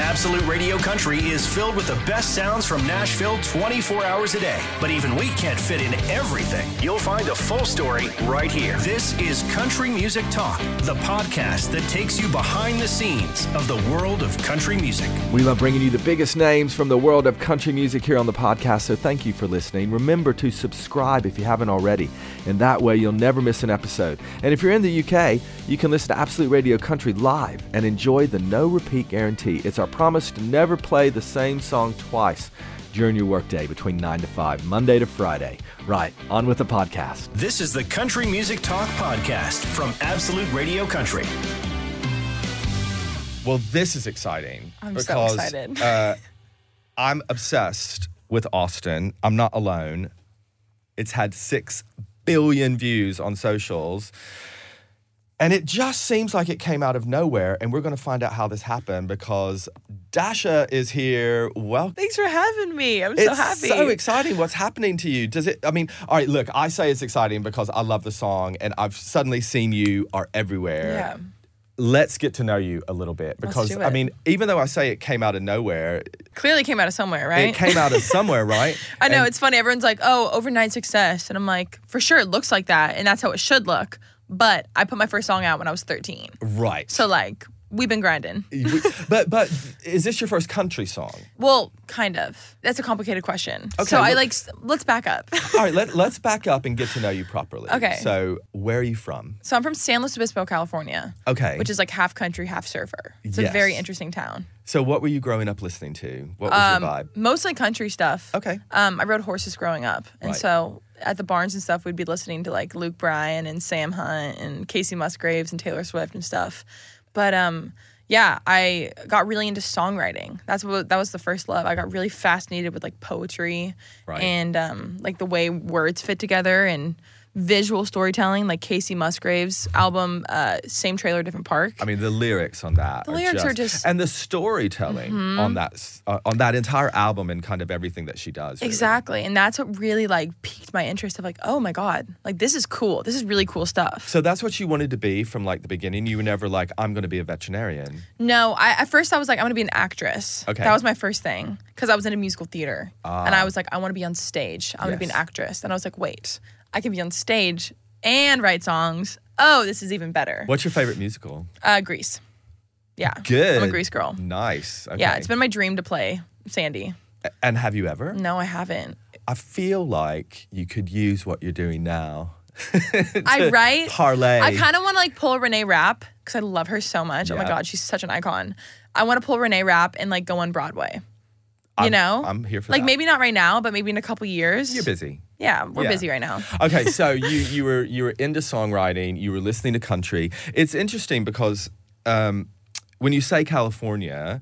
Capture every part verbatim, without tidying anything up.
Absolute Radio Country is filled with the best sounds from Nashville twenty-four hours a day. But even we can't fit in everything. You'll find a full story right here. This is Country Music Talk, the podcast that takes you behind the scenes of the world of country music. We love bringing you the biggest names from the world of country music here on the podcast, so thank you for listening. Remember to subscribe if you haven't already, and that way you'll never miss an episode. And if you're in the U K, you can listen to Absolute Radio Country live and enjoy the no repeat guarantee. It's our promise to never play the same song twice during your workday between nine to five, Monday to Friday. Right, on with the podcast. This is the Country Music Talk podcast from Absolute Radio Country. Well, this is exciting. I'm because, so excited. uh, I'm obsessed with Austin. I'm not alone. It's had six billion views on socials. And it just seems like it came out of nowhere, and we're going to find out how this happened because Dasha is here. Well, Thanks for having me. I'm it's so happy. so exciting. What's happening to you? Does it? I mean, all right. Look, I say it's exciting because I love the song, and I've suddenly seen you are everywhere. Yeah. Let's get to know you a little bit because do I it. mean, even though I say it came out of nowhere, Clearly came out of somewhere, right? it came out of somewhere, right? I know, And- it's funny. Everyone's like, oh, overnight success. And I'm like, for sure, it looks like that. And that's how it should look. But I put my first song out when I was thirteen. right. So, like, we've been grinding. We- but but is this your first country song? Well, kind of. That's a complicated question. Okay, so I well- like, s- let's back up. All right, let, let's back up and get to know you properly. Okay. So where are you from? So I'm from San Luis Obispo, California. Okay. Which is like half country, half surfer. It's Yes. a very interesting town. So what were you growing up listening to? What was Um, your vibe? Mostly country stuff. Okay. Um, I rode horses growing up. And Right. so at the barns and stuff, we'd be listening to like Luke Bryan and Sam Hunt and Casey Musgraves and Taylor Swift and stuff. But um, yeah, I got really into songwriting. That's what that was the first love. I got really fascinated with like poetry Right. and um, like the way words fit together and visual storytelling, like Casey Musgraves' album, uh, Same Trailer, Different Park. I mean, the lyrics on that. The lyrics are just- and the storytelling on that s- uh, on that entire album and kind of everything that she does. really. Exactly. And that's what really like piqued my interest of like, oh my God, like this is cool. This is really cool stuff. So that's what you wanted to be from like the beginning. You were never like, I'm going to be a veterinarian. No, I at first I was like, I'm gonna be an actress. Okay. That was my first thing. Because I was into musical theater. And I was like, I wanna be on stage. I'm gonna be an Yes. actress. And I was like, wait, I can be on stage and write songs. Oh, this is even better. What's your favorite musical? Uh Grease. Yeah. Good. I'm a Grease girl. Nice. Okay. Yeah, it's been my dream to play Sandy. And have you ever? No, I haven't. I feel like you could use what you're doing now. I write. Parlay. I kind of want to like pull Renee Rapp because I love her so much. Oh my Yeah. God, she's such an icon. I want to pull Renee Rapp and like go on Broadway. You I'm- know? I'm here for like that. maybe not right now, but maybe in a couple years. You're busy. Yeah, we're Yeah. busy right now. Okay, so you you were you were into songwriting, you were listening to country. It's interesting because um, when you say California,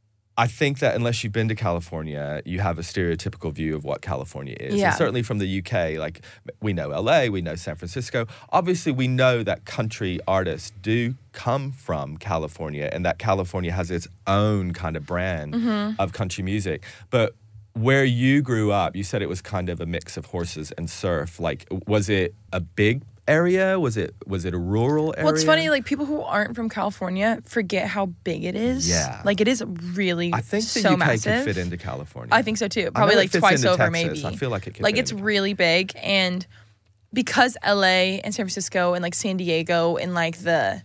I think that unless you've been to California, you have a stereotypical view of what California is. Yeah. And certainly from the U K, like we know L A, we know San Francisco. Obviously, we know that country artists do come from California and that California has its own kind of brand Mm-hmm. of country music. But where you grew up, you said it was kind of a mix of horses and surf. Like, was it a big area? Was it was it a rural area? Well, it's funny, like people who aren't from California forget how big it is. Yeah. Like it is really I think the so U K massive. could fit into California. I think so too. I know Probably it like fits twice into over, Texas. maybe. I feel like it could Like fit it's into really big, and because L A and San Francisco and like San Diego and like the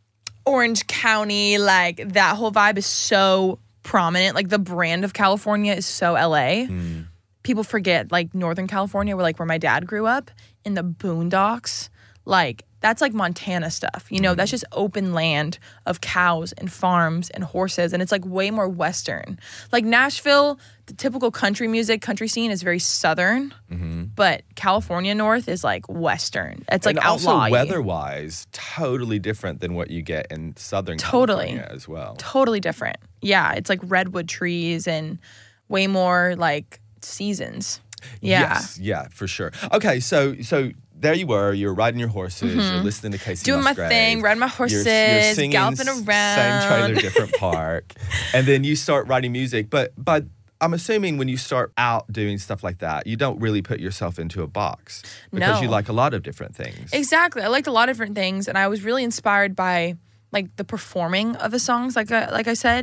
Orange County, like that whole vibe is so prominent. Like the brand of California is so L A. Mm. People forget like Northern California, where like where my dad grew up in the boondocks. Like that's like Montana stuff, you know, that's just open land of cows and farms and horses. And it's like way more Western. Like Nashville, the typical country music, country scene is very Southern, but California North is like Western. It's like and also outlaw-y. weather-wise, totally different than what you get in Southern Totally. California as well. Totally different. Yeah, it's like redwood trees and way more like seasons. Yeah. Yes, yeah, for sure. Okay, so so there you were. You're riding your horses. You're listening to Casey Mm-hmm. Doing my Musgraves. thing, riding my You're- horses, you're singing galloping s- around. Same trailer, different park. And then you start writing music. But but I'm assuming when you start out doing stuff like that, you don't really put yourself into a box because No. you like a lot of different things. Exactly. I liked a lot of different things, and I was really inspired by like the performing of the songs, like I, like I said.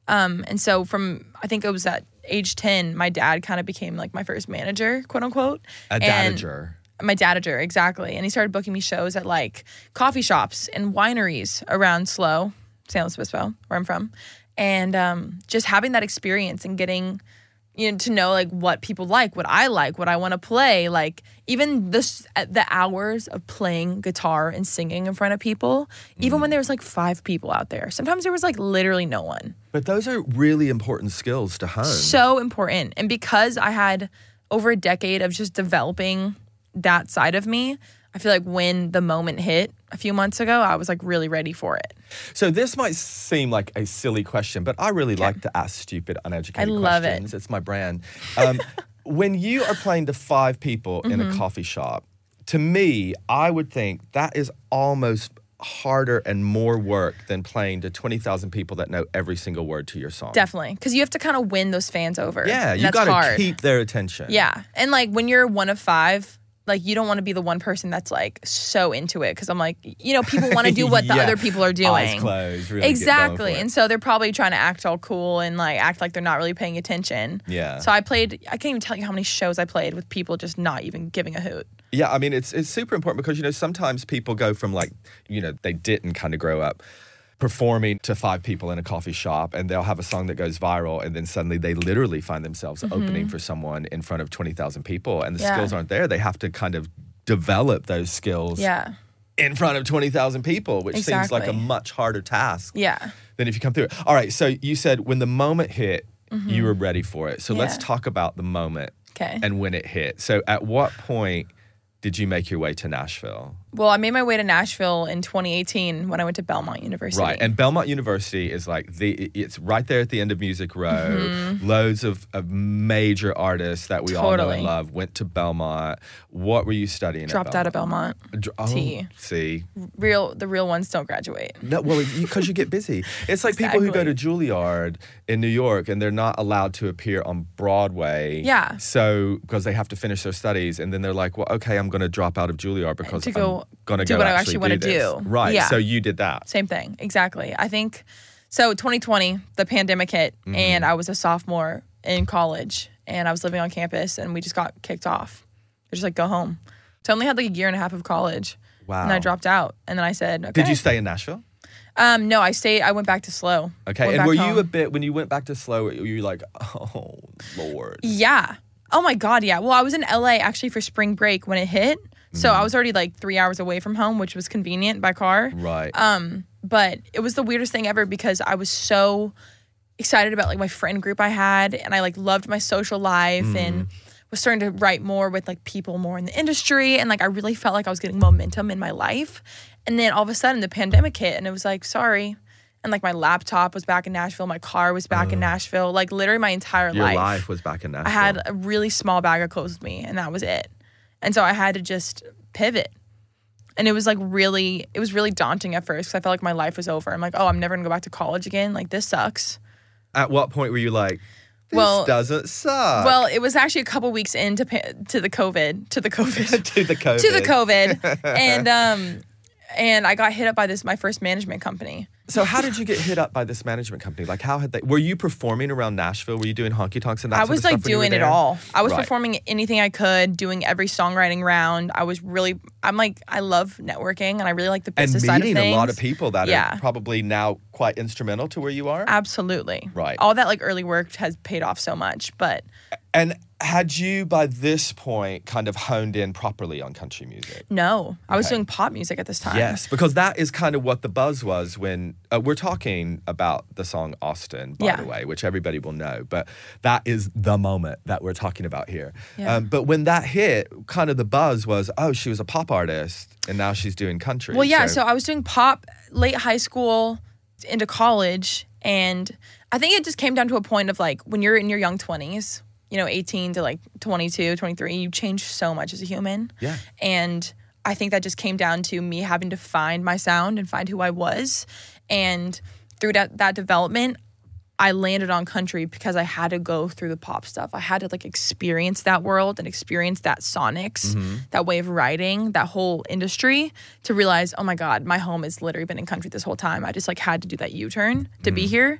Um, and so from, I think it was at age ten, my dad kind of became like my first manager, quote unquote. A And- dadager. My dadager, exactly. And he started booking me shows at like coffee shops and wineries around Slow, San Luis Obispo, where I'm from. And um, just having that experience and getting, you know, to know like what people like, what I like, what I want to play. Like even this, the hours of playing guitar and singing in front of people, even when there was like five people out there. Sometimes there was like literally no one. But those are really important skills to hone. So important. And because I had over a decade of just developing that side of me, I feel like when the moment hit a few months ago, I was like really ready for it. So this might seem like a silly question, but I really like to ask stupid, uneducated I love it. questions. It's my brand. Um, when you are playing to five people in Mm-hmm. a coffee shop, to me, I would think that is almost harder and more work than playing to twenty thousand people that know every single word to your song. Definitely. Because you have to kind of win those fans over. Yeah, and you that's got to hard. keep their attention. Yeah. And like when you're one of five, like you don't want to be the one person that's like so into it. Because I'm like, you know, people want to do what the Yeah. other people are doing. Eyes closed. Really get going Exactly. for it. And so they're probably trying to act all cool and like act like they're not really paying attention. Yeah. So I played, I can't even tell you how many shows I played with people just not even giving a hoot. Yeah, I mean, it's it's super important because, you know, sometimes people go from like, you know, they didn't kind of grow up performing to five people in a coffee shop and they'll have a song that goes viral and then suddenly they literally find themselves opening for someone in front of twenty thousand people and the Mm-hmm. Yeah. skills aren't there. They have to kind of develop those skills Yeah. in front of twenty thousand people, which seems like a Exactly. much harder task Yeah. than if you come through it. All right, so you said when the moment hit, you were ready for it. So let's Mm-hmm. Yeah. talk about the moment Okay. and when it hit. So at what point did you make your way to Nashville? Well, I made my way to Nashville in twenty eighteen when I went to Belmont University. Right, and Belmont University is like the it's right there at the end of Music Row. Loads of, of major artists that we all know Totally. and love went to Belmont. What were you studying? Dropped at out of Belmont. Dr- Oh, T. see, Real, the real ones don't graduate. no, well, because you get busy. It's like people who go to Exactly. Juilliard in New York and they're not allowed to appear on Broadway. Yeah. So because they have to finish their studies, and then they're like, well, okay, I'm going to drop out of Juilliard because To go I'm going to do go what I actually actually wanna do this. do. Right. Yeah. So you did that. Same thing. Exactly. I think, so twenty twenty, the pandemic hit, Mm-hmm. and I was a sophomore in college, and I was living on campus, and we just got kicked off. They're just like, go home. So I only had like a year and a half of college. Wow. And I dropped out. And then I said, okay. Did you stay in Nashville? Um, no, I stayed, I went back to Slow. Okay, Went and back were you home. a bit when you went back to Slow? Were you like, oh Lord? Yeah. Oh my God, yeah. Well, I was in L A actually for spring break when it hit. So Mm. I was already like three hours away from home, which was convenient by car. Right. Um, but it was the weirdest thing ever because I was so excited about like my friend group I had, and I like loved my social life Mm. and was starting to write more with like people more in the industry, and like I really felt like I was getting momentum in my life. And then all of a sudden the pandemic hit, and it was like, sorry. And like my laptop was back in Nashville, my car was back in Nashville, like literally my entire Your life. life was back in Nashville. I had a really small bag of clothes with me, and that was it. And so I had to just pivot. And it was like really, it was really daunting at first because I felt like my life was over. I'm like, oh, I'm never gonna go back to college again. Like, this sucks. At what point were you like, this Well- doesn't suck? Well, it was actually a couple weeks into pa- to the COVID, to the COVID, to the COVID. to the COVID, and um, and I got hit up by this my first management company. So how did you get hit up by this management company? Like, how had they? Were you performing around Nashville? Were you doing honky tonks and that? I sort was of like stuff when you were doing it there? all. I was Right. performing anything I could, doing every songwriting round. I was really, I'm like, I love networking, and I really like the And business side of meeting things. a lot of people that Yeah. are probably now quite instrumental to where you are. Absolutely. Right. All that like early work has paid off so much, but And had you by this point kind of honed in properly on country music? no, I was Okay. doing pop music at this time. Yes, because that is kind of what the buzz was when uh, we're talking about the song Austin, by Yeah. the way, which everybody will know. But that is the moment that we're talking about here. Yeah. Um, but when that hit, kind of the buzz was, oh, she was a pop artist and now she's doing country. Well, yeah. So, I was doing pop late high school into college, and I think it just came down to a point of like when you're in your young twenties, you know, eighteen to like twenty-two, twenty-three, you change so much as a human. Yeah. And I think that just came down to me having to find my sound and find who I was. And through that, that development, I landed on country because I had to go through the pop stuff. I had to like experience that world and experience that sonics, that way of writing, that whole industry to realize, oh my God, my home has literally been in country this whole time. I just like had to do that U-turn to be here.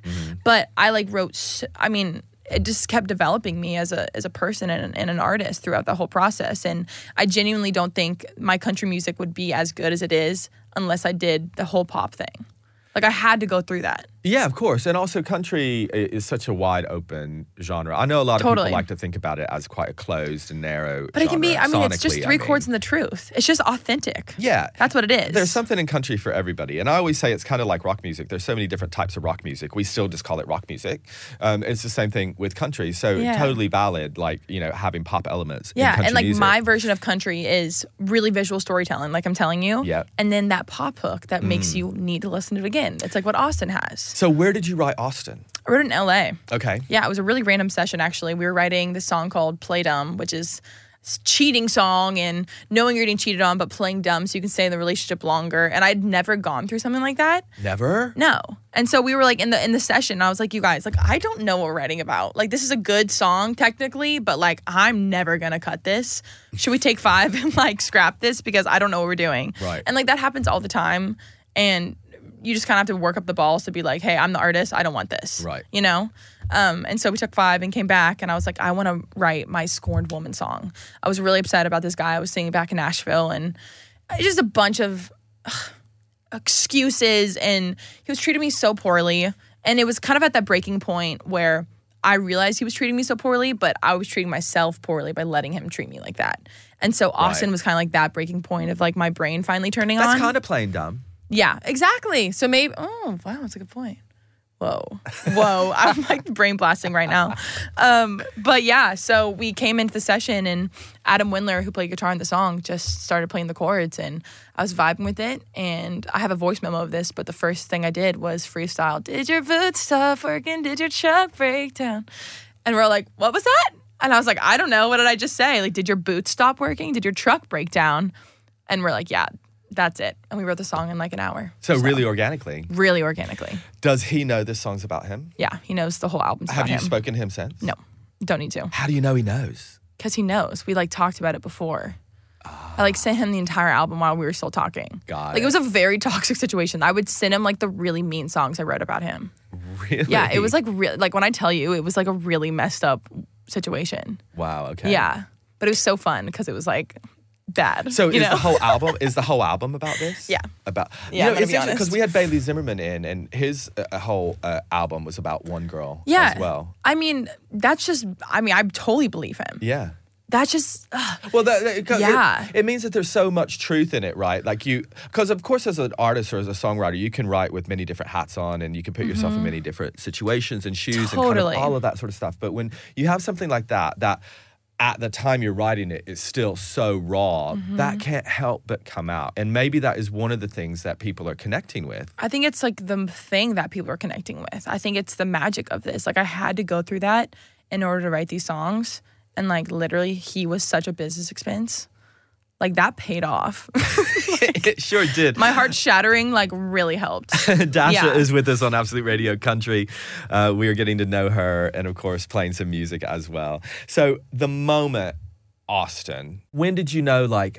But I like wrote, s- I mean, it just kept developing me as a as a person and, and an artist throughout the whole process. And I genuinely don't think my country music would be as good as it is unless I did the whole pop thing. Like, I had to go through that. Yeah, of course. And also country i- is such a wide open genre. I know a lot of Totally. people like to think about it as quite a closed and narrow But it can be, I genre, mean, it's just sonically, three I mean. chords and the truth. It's just authentic. Yeah. That's what it is. There's something in country for everybody. And I always say it's kind of like rock music. There's so many different types of rock music. We still just call it rock music. Um, it's the same thing with country. So Yeah. totally valid, like, you know, having pop elements in Yeah, country and like music. my version of country is really visual storytelling, like I'm telling you. Yeah. And then that pop hook that makes you need to listen to it again. It's like what Austin has. So where did you write Austin? I wrote it in L A. Okay. Yeah, it was a really random session actually. We were writing this song called Play Dumb, which is s- cheating song and knowing you're getting cheated on but playing dumb so you can stay in the relationship longer. And I'd never gone through something like that. Never? No. And so we were like in the in the session, I was like, you guys, like I don't know what we're writing about. Like this is a good song technically, but like I'm never gonna cut this. Should we take five and like scrap this because I don't know what we're doing? Right. And like that happens all the time. And you just kind of have to work up the balls to be like, hey, I'm the artist. I don't want this. Right. You know? Um, and so we took five and came back and I was like, I want to write my Scorned Woman song. I was really upset about this guy I was singing back in Nashville and just a bunch of ugh, excuses and he was treating me so poorly. And it was kind of at that breaking point where I realized he was treating me so poorly, but I was treating myself poorly by letting him treat me like that. And so Austin Right. was kind of like that breaking point of like my brain finally turning That's on. kind of plain dumb. Yeah, exactly. So maybe, oh, wow, that's a good point. Whoa. Whoa. I'm like brain blasting right now. Um, but yeah, so we came into the session and Adam Windler, who played guitar in the song, just started playing the chords and I was vibing with it. And I have a voice memo of this, but the first thing I did was freestyle, did your boots stop working? Did your truck break down? And we're like, what was that? And I was like, I don't know. What did I just say? Like, did your boots stop working? Did your truck break down? And we're like, yeah, that's it. And we wrote the song in like an hour. So really organically. Really organically. Does he know this song's about him? Yeah, he knows the whole album's Have about you him. spoken to him since? No, don't need to. How do you know he knows? Because he knows. We like talked about it before. I like sent him the entire album while we were still talking. Got like it. it was a very toxic situation. I would send him like the really mean songs I wrote about him. Really? Yeah, it was like really like when I tell you, it was like a really messed up situation. Wow, okay. Yeah, but it was so fun because it was like bad. So you is know? the whole album is the whole album about this? Yeah. About Yeah, you I'm know, gonna it's be interesting because honest. we had Bailey Zimmerman in, and his uh, whole uh, album was about one girl yeah. as well. I mean, that's just. I mean, I totally believe him. Yeah. That's just. ugh. Well, that, that- 'cause Yeah. it, it means that there's so much truth in it, right? Like you, because of course, as an artist or as a songwriter, you can write with many different hats on, and you can put yourself in many different situations and shoes and kind Totally. of all of that sort of stuff. But when you have something like that, that at the time you're writing it is still so raw, that can't help but come out. And maybe that is one of the things that people are connecting with. I think it's like the thing that people are connecting with. I think it's the magic of this. Like I had to go through that in order to write these songs. And like literally he was such a business expense. Like that paid off. It sure did. My heart shattering like really helped. Dasha Yeah. is with us on Absolute Radio Country. Uh, we are getting to know her and, of course, playing some music as well. So, the moment, Austin, when did you know, like,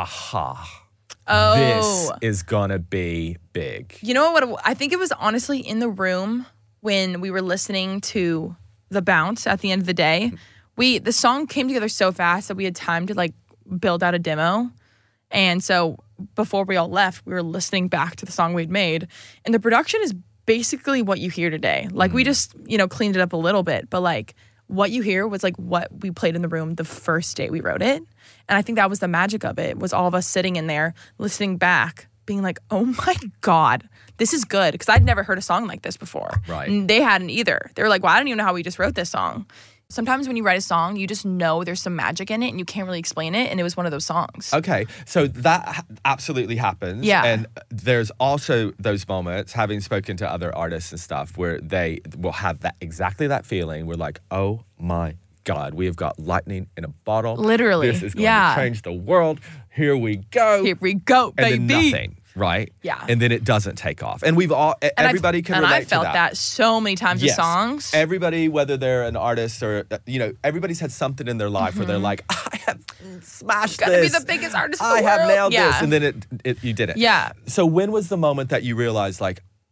aha, Oh. this is going to be big? You know what? I think it was honestly in the room when we were listening to The Bounce at the end of the day. We the song came together so fast that we had time to like build out a demo. And so before we all left, we were listening back to the song we'd made. And the production is basically what you hear today. Like we just, you know, cleaned it up a little bit, but like what you hear was like what we played in the room the first day we wrote it. And I think that was the magic of it, was all of us sitting in there listening back, being like, oh my God, this is good. Because I'd never heard a song like this before. Right. And they hadn't either. They were like, well, I don't even know how we just wrote this song. Sometimes when you write a song, you just know there's some magic in it and you can't really explain it. And it was one of those songs. Okay, so that ha- absolutely happens. Yeah. And there's also those moments, having spoken to other artists and stuff, where they will have that exactly that feeling. We're like, oh my God, we have got lightning in a bottle. Literally, This is going yeah. to change the world. Here we go. Here we go, and baby. then nothing, right? Yeah. And then it doesn't take off. And we've all, And I've- everybody can and relate I felt to that. so many times Yes. with songs. Everybody, whether they're an artist or, uh, you know, everybody's had something in their life where they're like, I have smashed Gonna be this. the biggest artist in I the have world. nailed Yeah. this. And then it, it, you did it. Yeah. So when was the moment that you realized, like,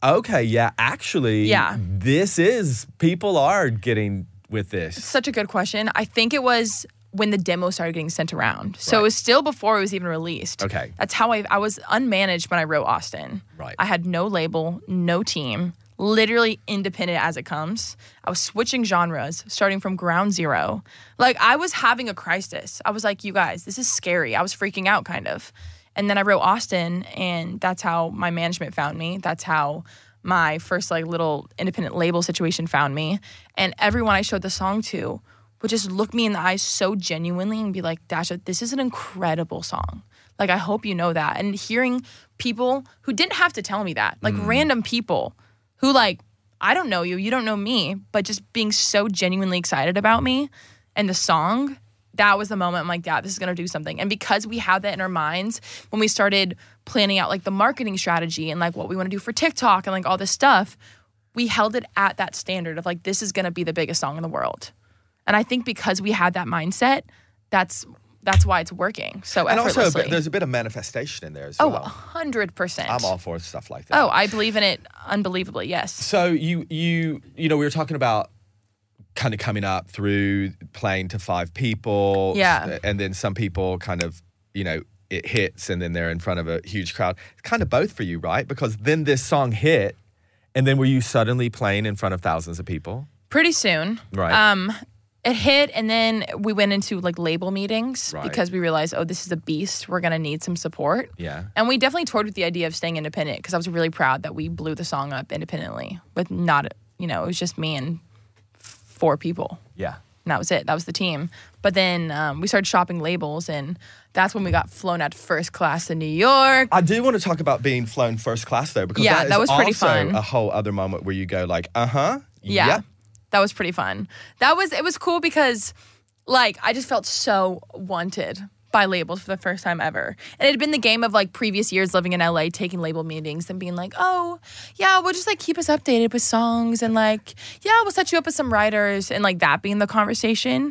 Okay, yeah, actually, Yeah. this is, people are getting with this. Such a good question. I think it was when the demo started getting sent around. So Right. it was still before it was even released. Okay. That's how I, I was unmanaged when I wrote Austin. Right. I had no label, no team, literally independent as it comes. I was switching genres, starting from ground zero. Like, I was having a crisis. I was like, you guys, this is scary. I was freaking out, kind of. And then I wrote Austin, and that's how my management found me. That's how my first, like, little independent label situation found me. And everyone I showed the song to would just look me in the eyes so genuinely and be like, Dasha, this is an incredible song. Like, I hope you know that. And hearing people who didn't have to tell me that, like Mm. random people who, like, I don't know you, you don't know me, but just being so genuinely excited about me and the song, that was the moment I'm like, yeah, this is going to do something. And because we had that in our minds, when we started planning out, like, the marketing strategy and, like, what we want to do for TikTok and, like, all this stuff, we held it at that standard of, like, this is going to be the biggest song in the world. And I think because we had that mindset, that's that's why it's working so And effortlessly. also, a bit- there's a bit of manifestation in there as oh, well. one hundred percent. I'm all for stuff like that. Oh, I believe in it unbelievably, yes. So you you you know, we were talking about kind of coming up through playing to five people. Yeah. And then some people kind of, you know, it hits and then they're in front of a huge crowd. It's kind of both for you, right? Because then this song hit, and then were you suddenly playing in front of thousands of people? Pretty soon. Right. Um, it hit, and then we went into, like, label meetings Right. because we realized, oh, this is a beast. We're going to need some support. Yeah. And we definitely toured with the idea of staying independent because I was really proud that we blew the song up independently with not, you know, it was just me and four people. Yeah. And that was it. That was the team. But then um, we started shopping labels, and that's when we got flown out first class to New York. I do want to talk about being flown first class though, because Yeah, that, is that was pretty also fun. a whole other moment where you go like, uh-huh. Yeah. Yep. That was pretty fun. That was, it was cool because, like, I just felt so wanted by labels for the first time ever. And it had been the game of, like, previous years living in L A, taking label meetings and being like, oh, yeah, we'll just, like, keep us updated with songs and, like, yeah, we'll set you up with some writers, and, like, that being the conversation,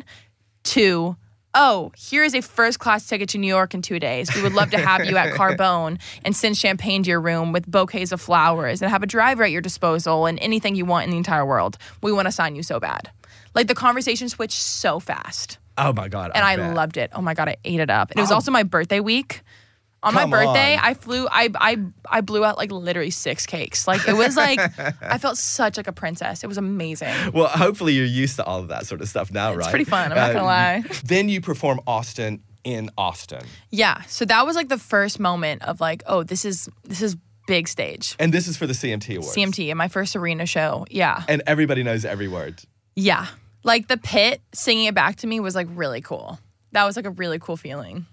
to, oh, here is a first class ticket to New York in two days. We would love to have you at Carbone and send champagne to your room with bouquets of flowers and have a driver at your disposal and anything you want in the entire world. We want to sign you so bad. Like, the conversation switched so fast. Oh my God. And I bet. loved it. Oh my God, I ate it up. And it was Oh. also my birthday week. On my Come birthday, on. I flew, I, I, I blew out, like, literally six cakes. Like, it was like, I felt such like a princess. It was amazing. Well, hopefully you're used to all of that sort of stuff now, right? It's pretty fun, I'm not gonna lie. Then you perform Austin in Austin. Yeah. So that was like the first moment of, like, oh, this is, this is big stage. And this is for the C M T Awards. C M T, in my first arena show. Yeah. And everybody knows every word. Yeah. Like, the pit singing it back to me was, like, really cool. That was, like, a really cool feeling.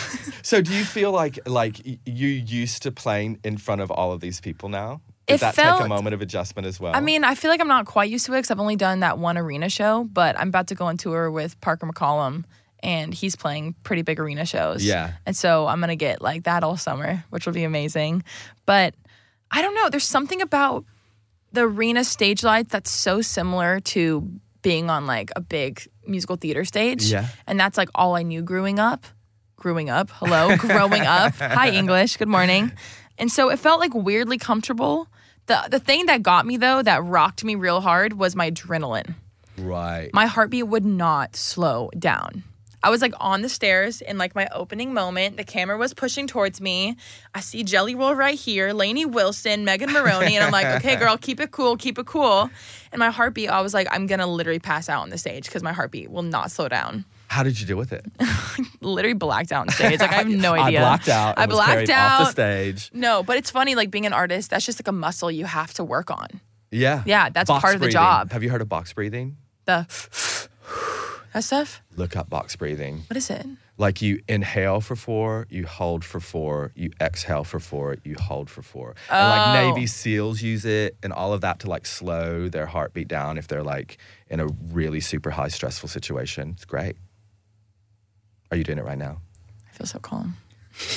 So do you feel like like y- you used to playing in front of all of these people now? Did It that take a felt- moment of adjustment as well? I mean, I feel like I'm not quite used to it because I've only done that one arena show, but I'm about to go on tour with Parker McCollum, and he's playing pretty big arena shows. Yeah. And so I'm going to get, like, that all summer, which will be amazing. But I don't know. There's something about the arena stage lights that's so similar to being on, like, a big musical theater stage. Yeah. And that's, like, all I knew growing up. Growing up. Hello. Growing up. Hi, English. Good morning. And so it felt, like, weirdly comfortable. The the thing that got me, though, that rocked me real hard was my adrenaline. right. My heartbeat would not slow down. I was, like, on the stairs in, like, my opening moment. The camera was pushing towards me. I see Jelly Roll right here, Lainey Wilson, Megan Maroney, and I'm like, okay, girl, keep it cool, keep it cool. And my heartbeat, I was like, I'm going to literally pass out on the stage because my heartbeat will not slow down. How did you deal with it? Literally blacked out on stage. Like, I have no idea. I blacked out. I and was blacked carried out. off the stage. No, but it's funny, like, being an artist, that's just, like, a muscle you have to work on. Yeah. Yeah, that's Box part of the breathing. job. Have you heard of box breathing? The that stuff? Look up box breathing. What is it? Like, you inhale for four, you hold for four, you exhale for four, you hold for four. And like Oh. Navy SEALs use it and all of that to, like, slow their heartbeat down if they're, like, in a really super high stressful situation. It's great. Are you doing it right now? I feel so calm.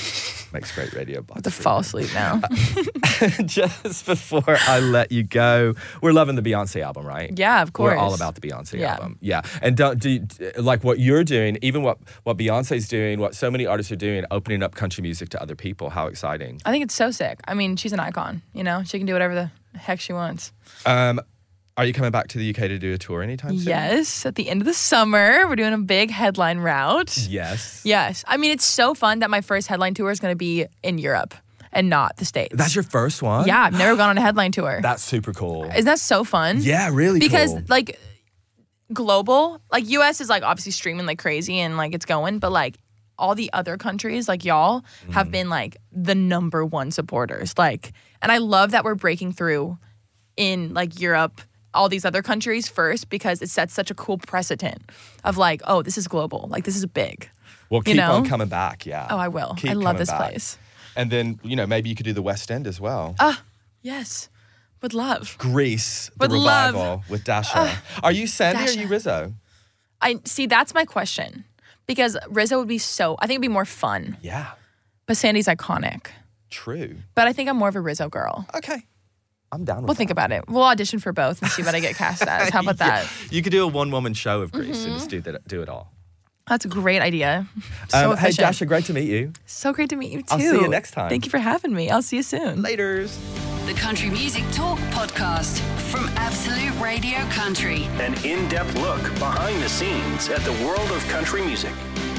Makes great radio. I have to fall asleep now. Just before I let you go, we're loving the Beyonce album, right? Yeah, of course. We're all about the Beyonce Yeah. album. Yeah. And don't do you- like what you're doing, even what, what Beyonce's doing, what so many artists are doing, opening up country music to other people. How exciting. I think it's so sick. I mean, she's an icon, you know? She can do whatever the heck she wants. Um, are you coming back to the U K to do a tour anytime soon? Yes, at the end of the summer, we're doing a big headline route. Yes. Yes. I mean, it's so fun that my first headline tour is going to be in Europe and not the States. That's your first one? Yeah, I've never gone on a headline tour. That's super cool. Isn't that so fun? Yeah, really because, cool. like, global, like, U S is, like, obviously streaming like crazy and, like, it's going, but, like, all the other countries, like y'all, mm. have been, like, the number one supporters. Like, and I love that we're breaking through in, like, Europe, all these other countries first, because it sets such a cool precedent of, like, oh, this is global. Like, this is big. Well, keep you know? on coming back, yeah. Oh, I will. Keep I love coming this back. place. And then, you know, maybe you could do the West End as well. Ah, yes. Would love. Grease, the Would love. revival with Dasha. Uh, are you Sandy Dasha. or are you Rizzo? I see, that's my question. Because Rizzo would be so, I think it'd be more fun. Yeah. But Sandy's iconic. True. But I think I'm more of a Rizzo girl. Okay. I'm down with We'll that. think about it. We'll audition for both and see what I get cast as. How about that? Yeah. You could do a one-woman show of Grease Mm-hmm. and just do that, do it all. That's a great idea. So Um, hey, efficient. Dasha, great to meet you. So great to meet you too. I'll see you next time. Thank you for having me. I'll see you soon. Laters. The Country Music Talk podcast from Absolute Radio Country. An in-depth look behind the scenes at the world of country music.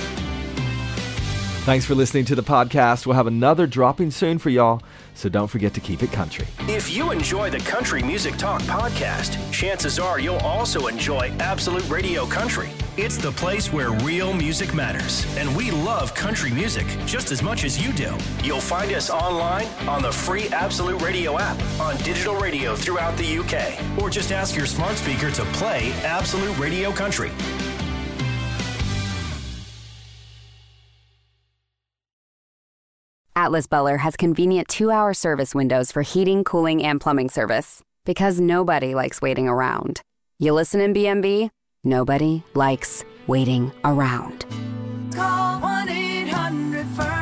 Thanks for listening to the podcast. We'll have another dropping soon for y'all, so don't forget to keep it country. If you enjoy the Country Music Talk podcast, chances are you'll also enjoy Absolute Radio Country. It's the place where real music matters, and we love country music just as much as you do. You'll find us online on the free Absolute Radio app, on digital radio throughout the U K, or just ask your smart speaker to play Absolute Radio Country. Atlas Buller has convenient two-hour service windows for heating, cooling, and plumbing service. Because nobody likes waiting around. You listen in B M B? Nobody likes waiting around. Call one eight hundred first